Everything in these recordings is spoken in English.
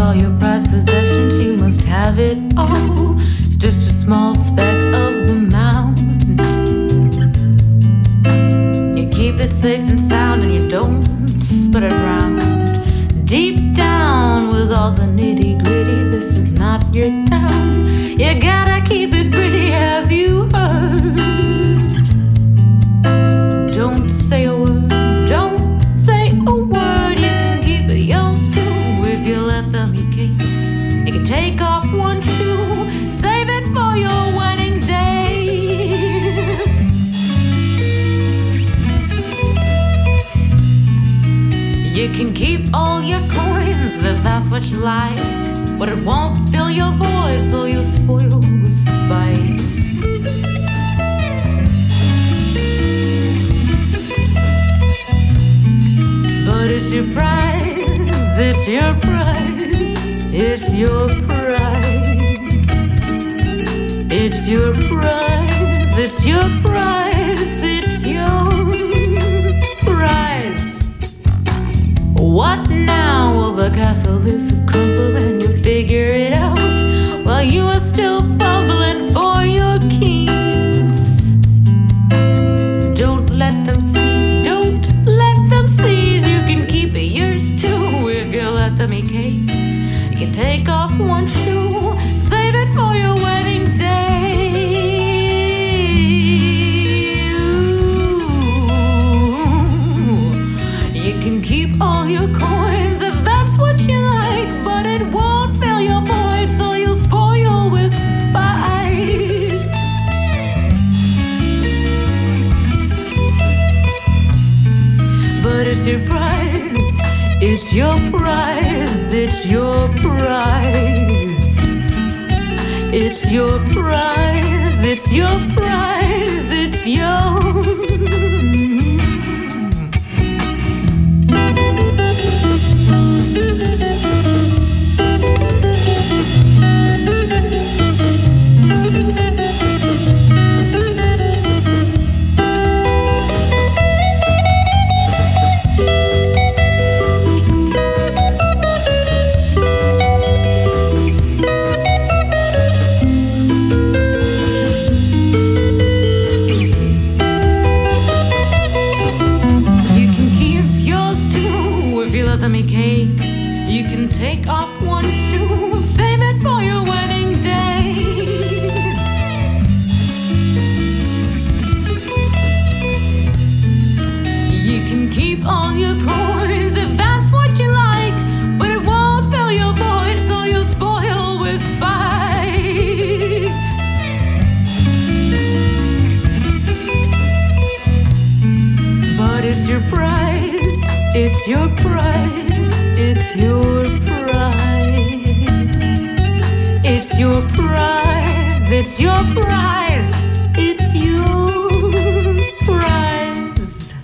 all your prized possessions, you must have it all. It's just a small speck of the mountain. You keep it safe and sound and you don't spread it around. Deep down with all the nitty gritty, this is not your town. You gotta keep it pretty, have you heard? Don't say a word, don't say a word. You can keep it yours too if you let them. You can take off one shoe, save it for your wedding day. You can keep all your coins if that's what you like, but it won't fill your voice or you'll spoil with spite. But it's your prize, it's your prize, it's your prize. It's your prize, it's your prize, it's your prize. What now? Well, the castle is a crumble and you figure it out while you are still fumbling for your keys. Don't let them see, don't let them seize. You can keep it yours too if you let them eat cake. You can take off one shoe, save it for your wedding day. You can keep all your coins if that's what you like, but it won't fill your void, so you'll spoil with spite. But it's your prize, it's your prize, it's your prize. It's your prize, it's your prize, it's your. You can take off one shoe, save it for your wedding day. You can keep all your coins if that's what you like, but it won't fill your void, so you'll spoil with spite. But it's your prize, it's your prize. It's your prize. It's your prize. It's your prize. It's your prize.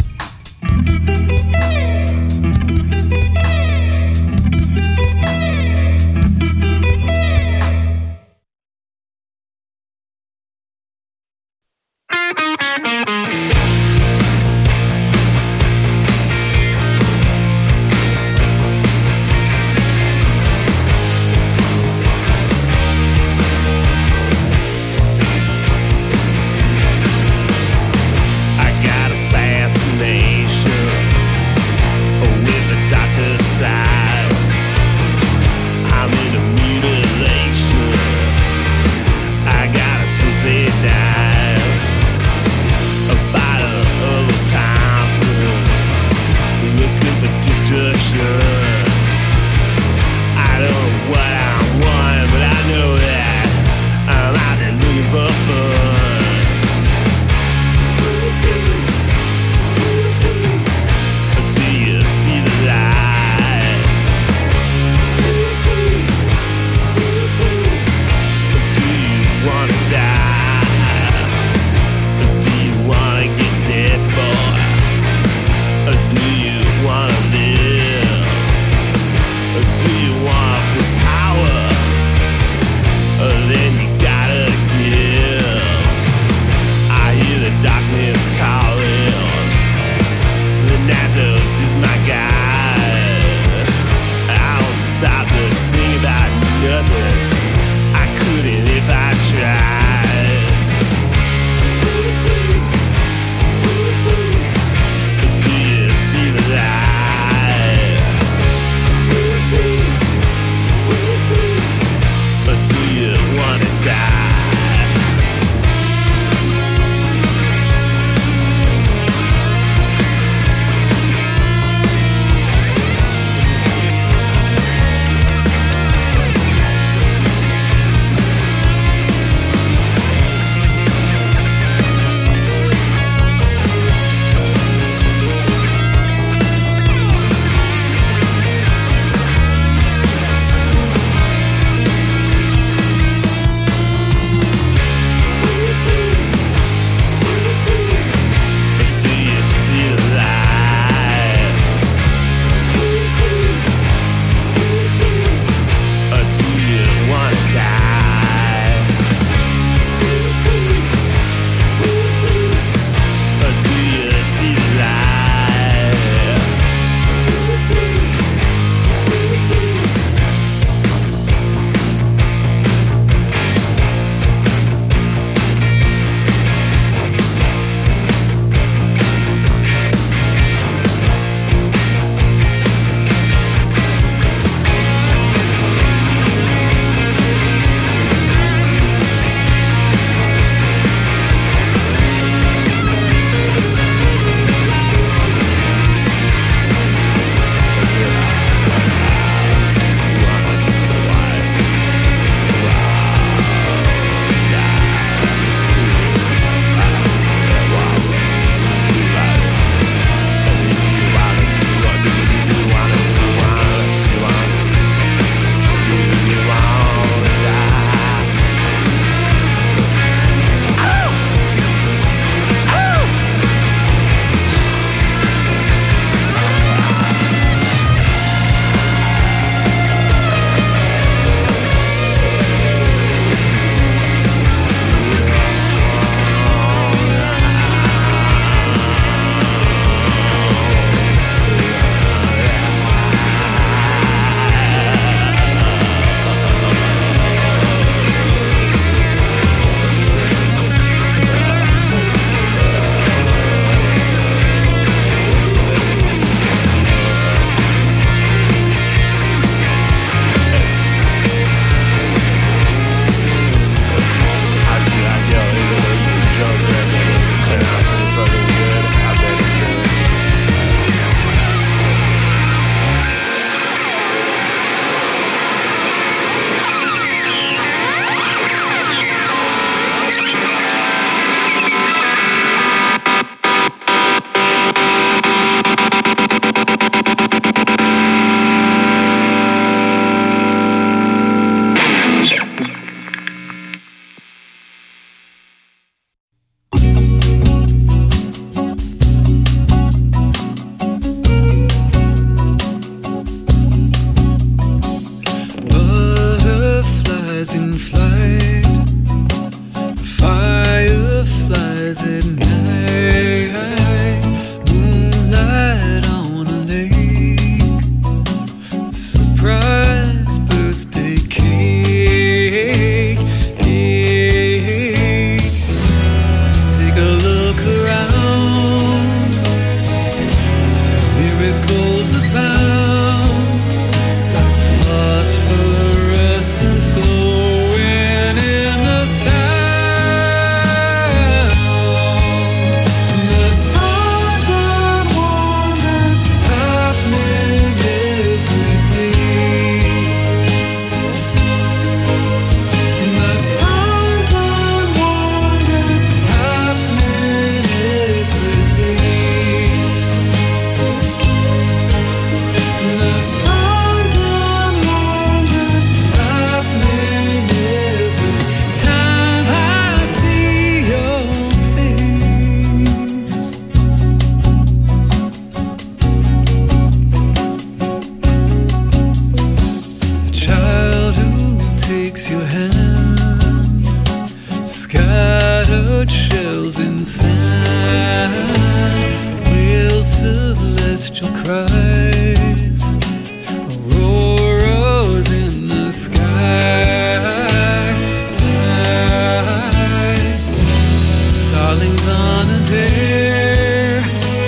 starlings on a dare,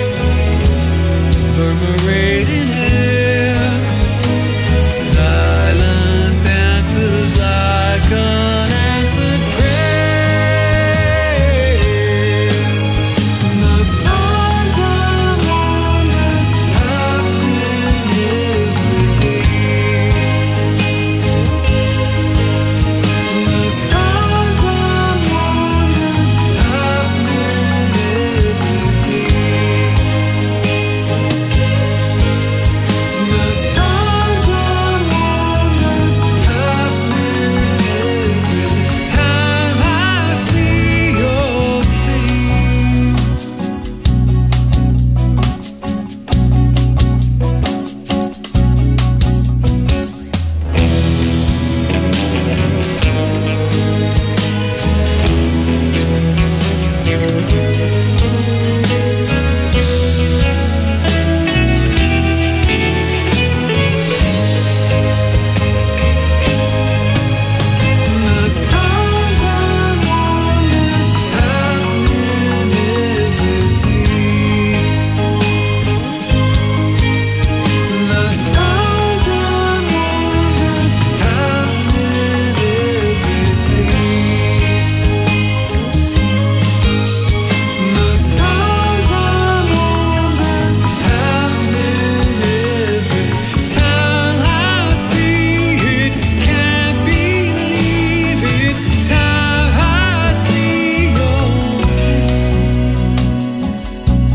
murmurating air, silent dances like unanswered prayer. The songs of wonders happen every day. The songs of wonders happen every day. The songs of wonders happen every time I see your face. The songs of wonders happen every day. The songs of wonders happen every day. The songs of wonders happen every time I see it. Can't believe it. Time I see your face.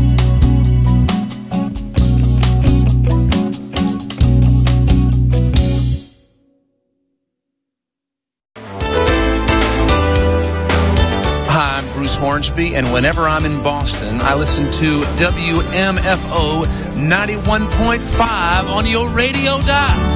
Hi, I'm Bruce Hornsby, and whenever I'm in Boston, I listen to WMFO 91.5 on your radio dial.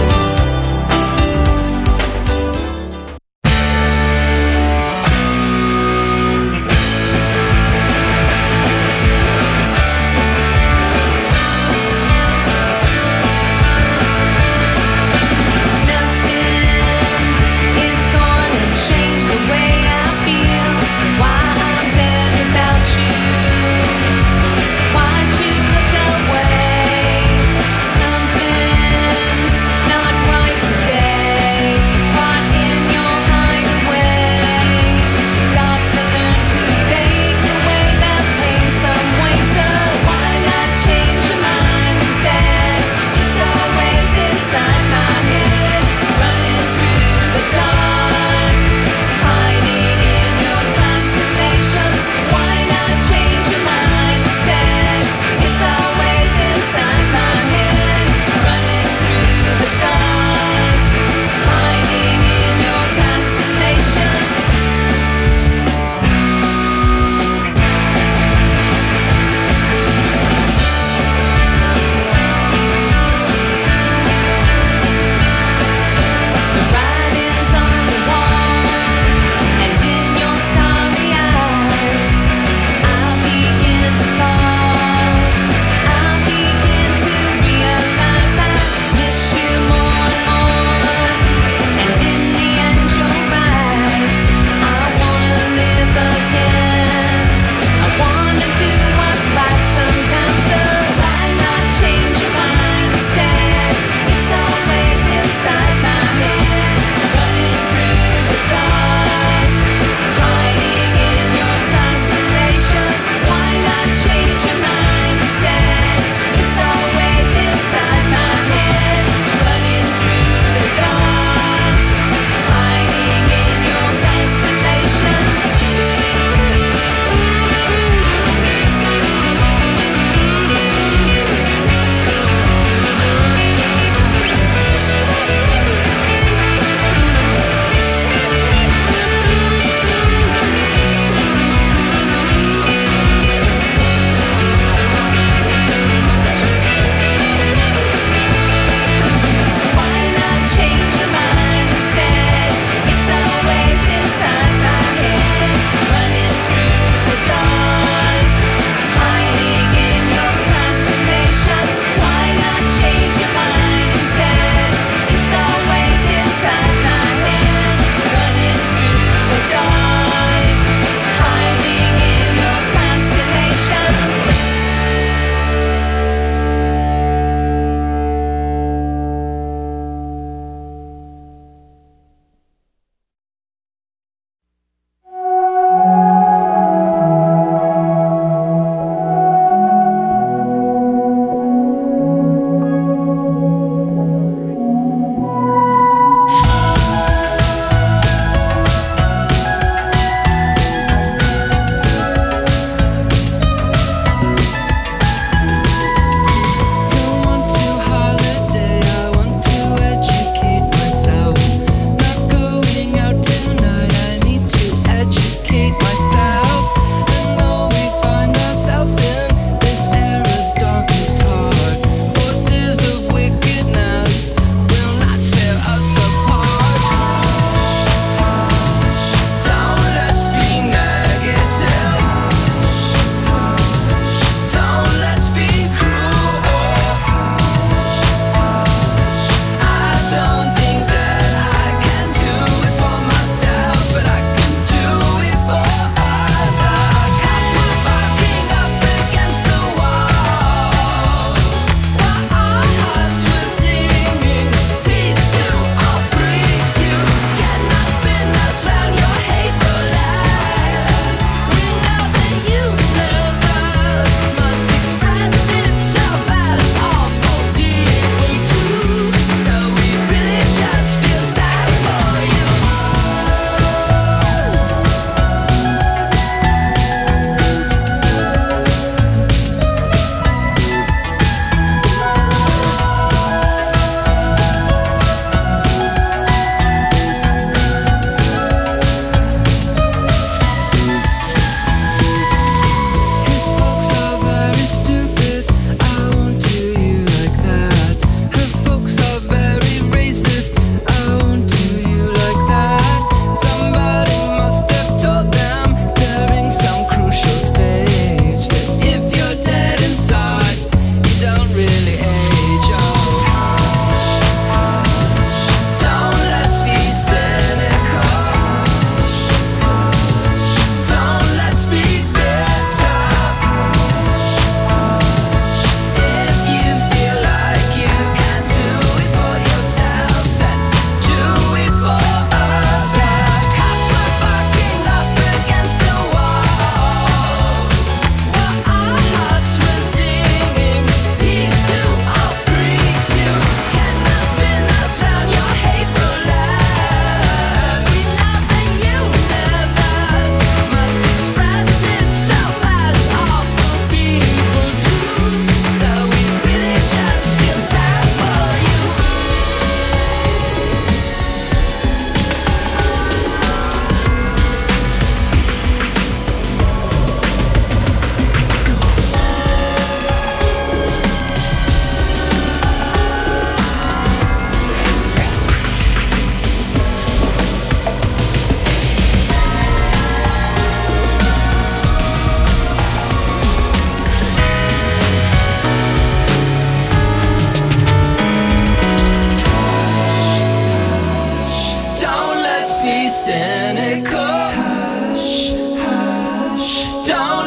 Is gonna change the way I feel. Why I'm dead without you. Why'd you look away? Something's not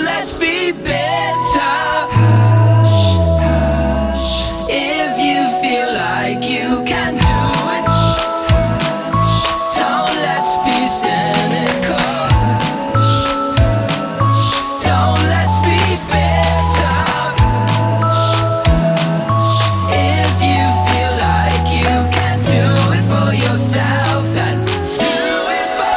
let's be better. Hush, hush. If you feel like you can do it, don't let's be cynical. Don't let's be better. If you feel like you can do it for yourself, then do it for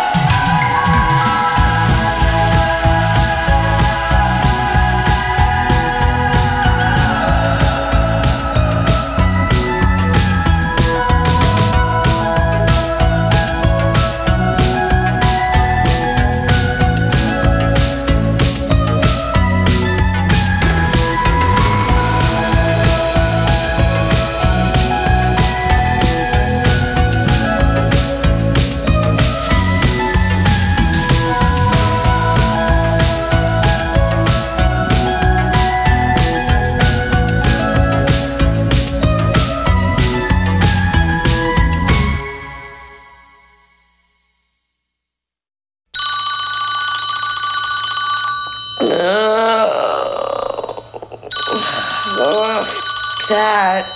that.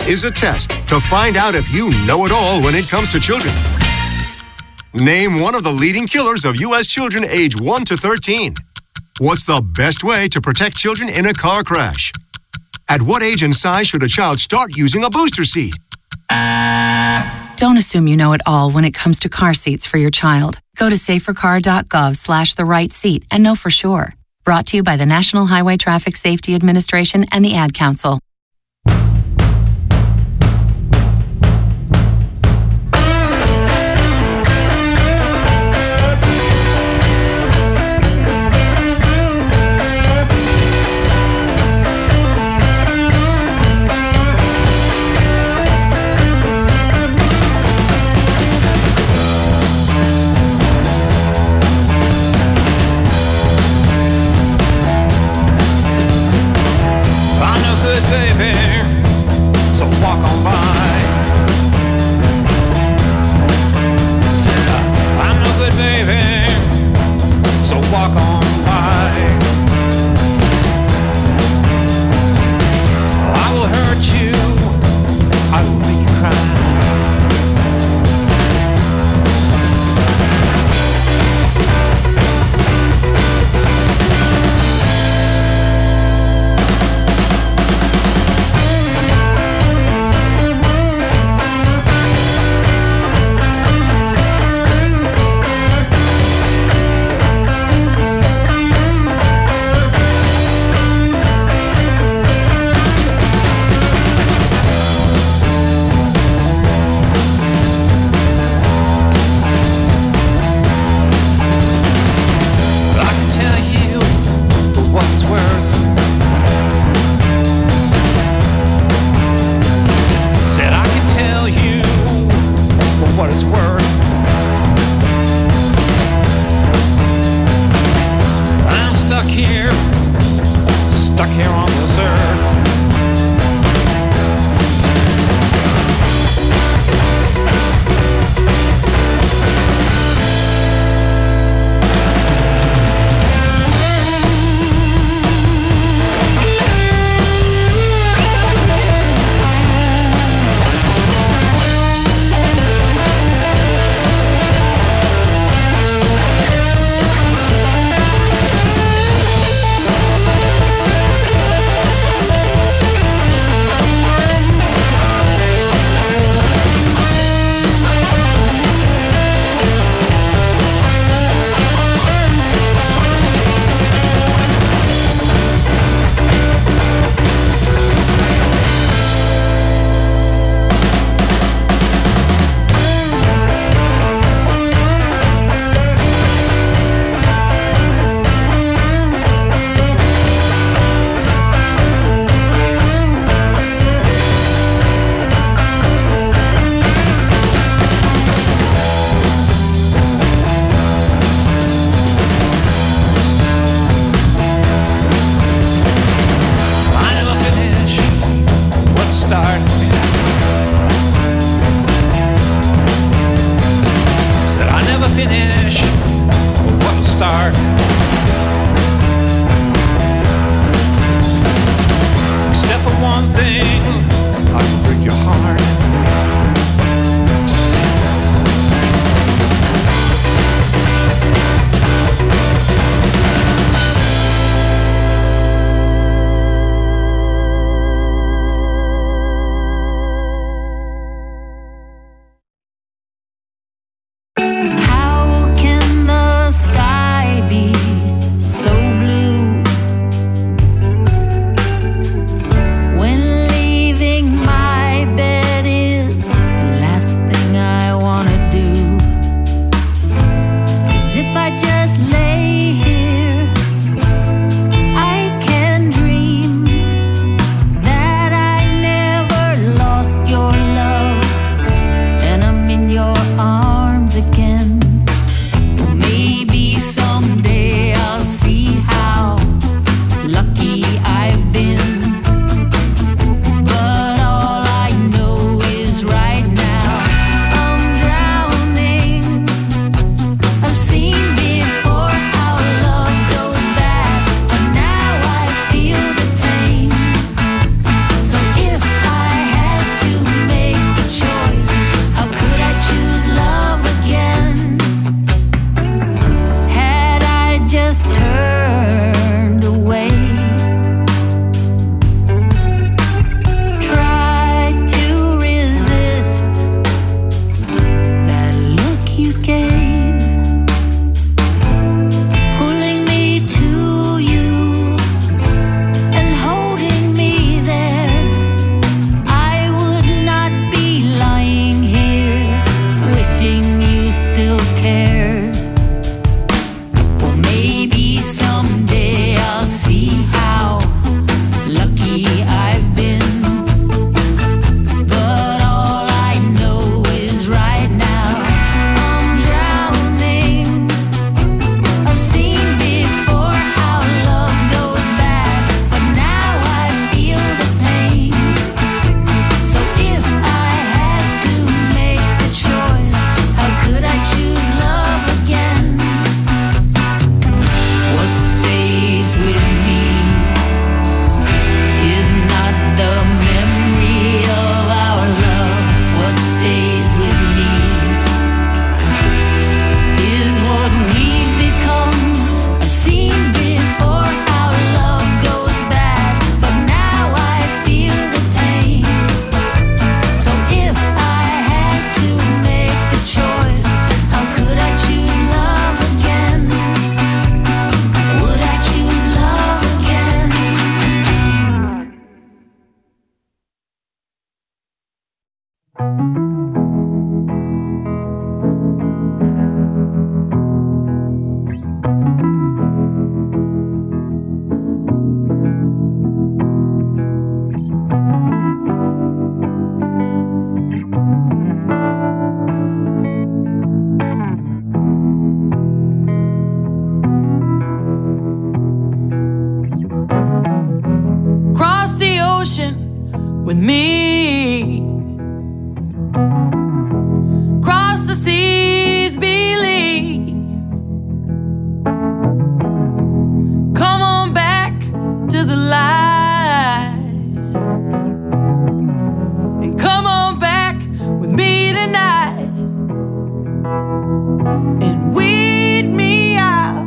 is a test to find out if you know it all when it comes to children. Name one of the leading killers of U.S. children age 1 to 13. What's the best way to protect children in a car crash? At what age and size should a child start using a booster seat? Don't assume you know it all when it comes to car seats for your child. Go to safercar.gov/the-right-seat and know for sure. Brought to you by the National Highway Traffic Safety Administration and the Ad Council. When leaving my bed with me. Cross the seas, believe. Come on back to the light, and come on back with me tonight, and weed me out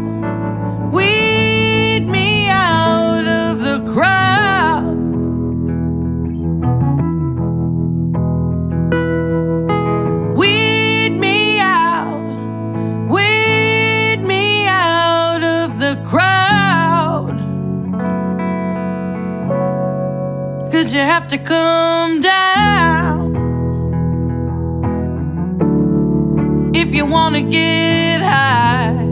of the crowd. Weed me out of the crowd. 'Cause you have to come down if you wanna get high.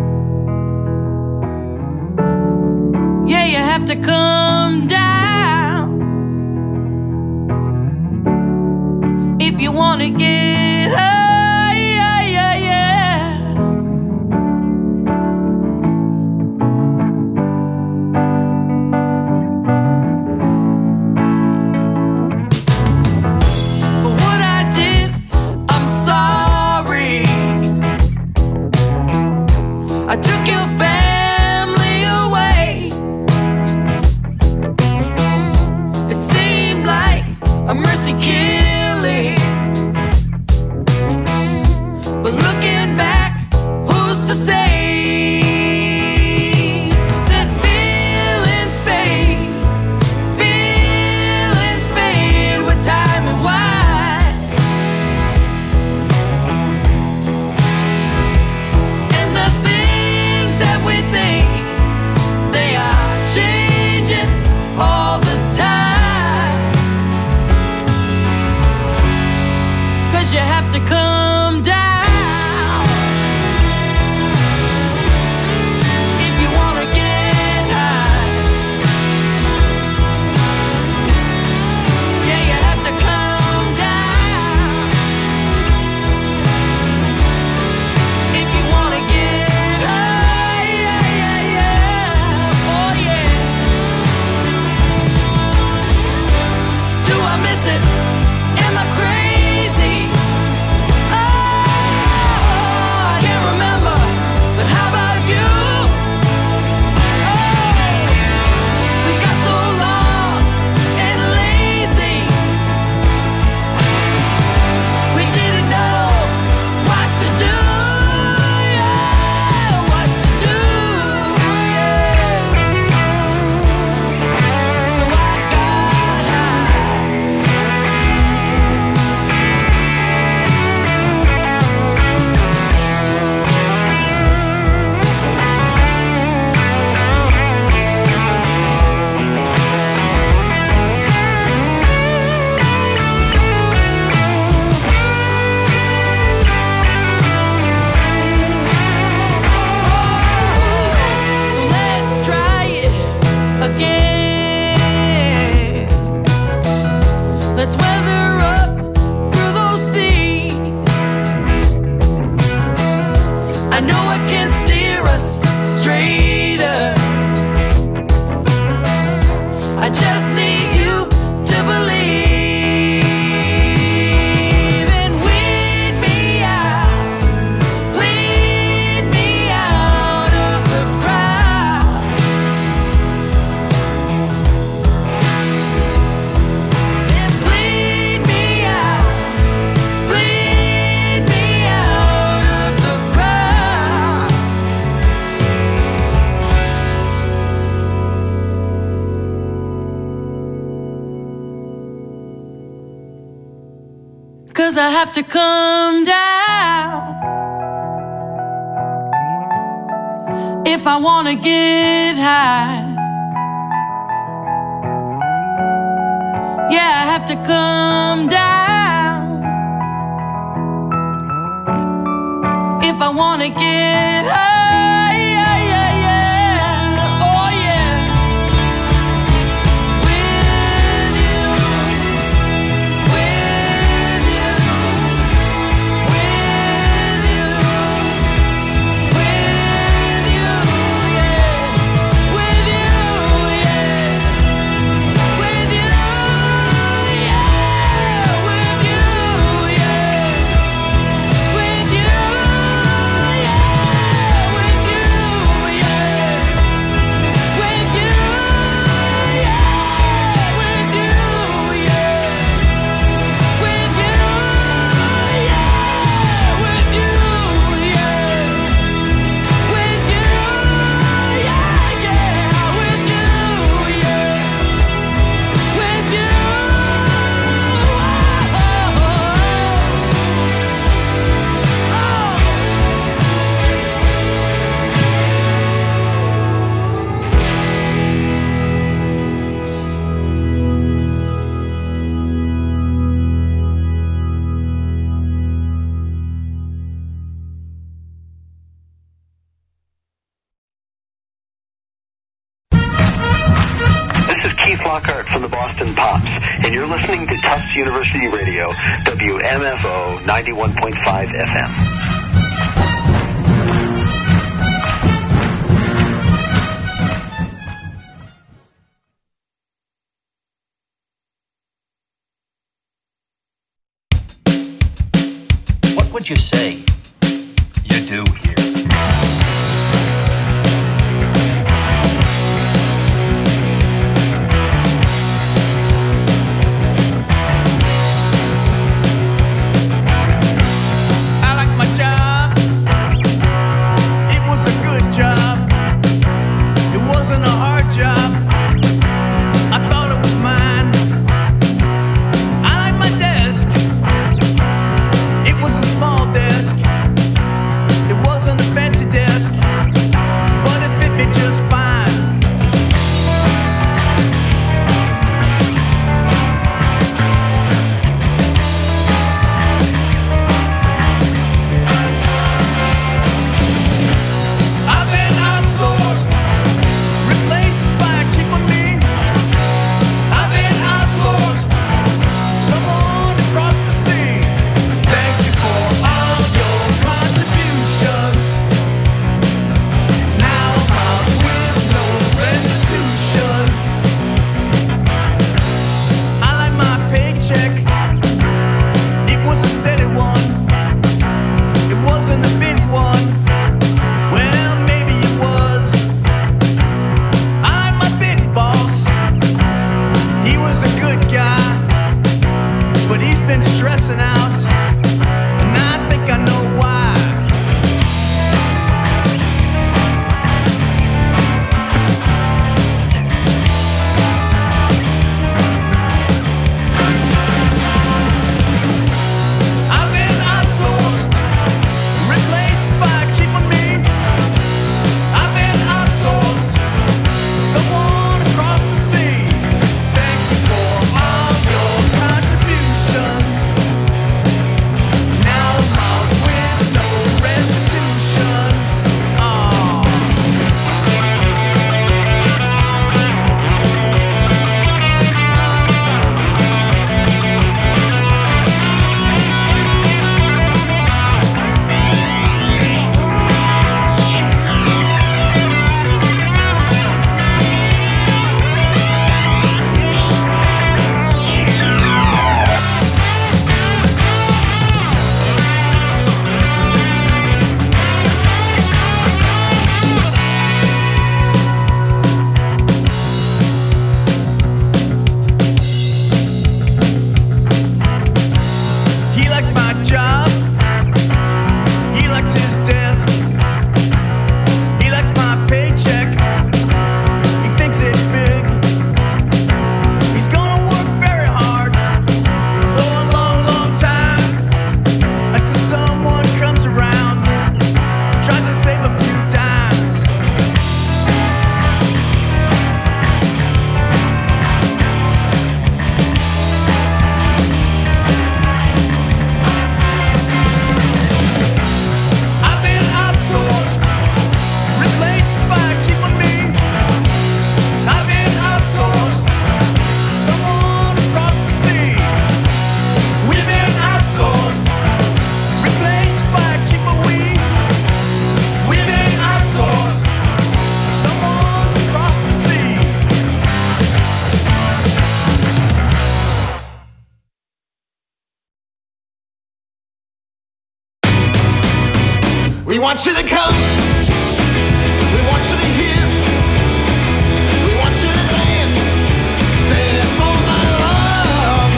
Yeah, you have to come down if you wanna get high. For what I did, I'm sorry. I took your family away. It seemed like a mercy killing, but looking back, who's to say that feelings fade with time and wine. And the things that we think, they are changing all the time. 'Cause you have to come down if you wanna get high. Yeah, you have to come down if you wanna get high. Oh yeah. Do I miss it? Am I crazy? Oh, I can't remember, but how about you? Oh, we got so lost and lazy. We didn't know what to do. Yeah, what to do. Yeah. So I got high. So let's try it again. Let's weather up through those seas. I know it can steer us straighter. I just need you to believe, and weed me out of the crowd. And bleed me out of the crowd. 'Cause I have to come down if I wanna get high. Yeah, I have to come down if I wanna get high. Oh yeah. With you, with you, with you, with you, yeah. With you, yeah. With you, Lockhart from the Boston Pops, and you're listening to Tufts University Radio, WMFO 91.5 FM. What would you say you do here? We want you to come. We want you to hear. We want you to dance. Dance all night long.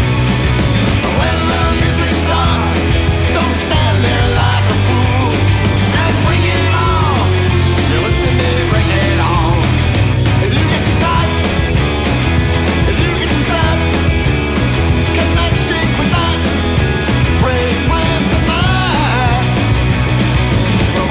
When the music starts, don't stand there like a fool. And bring it on. You listen to me, bring it on. If you get too tight, if you get too sad, cannot shake with that. Break plans tonight. Well,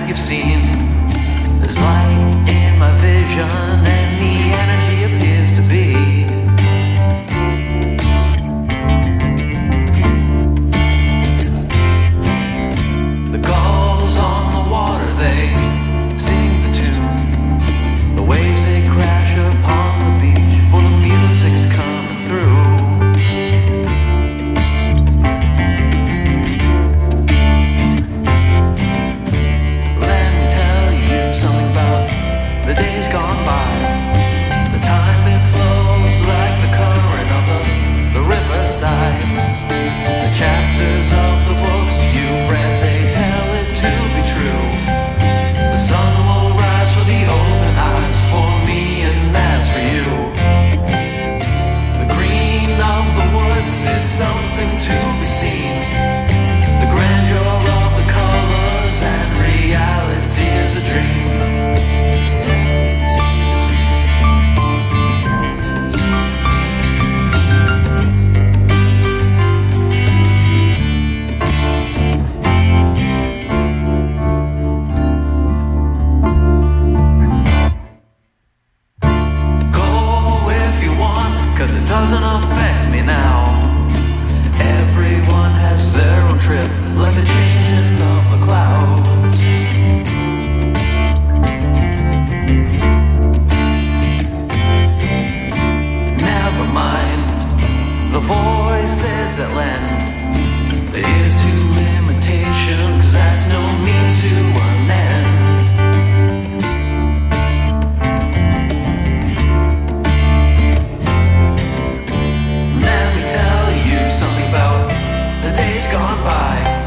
you've seen is like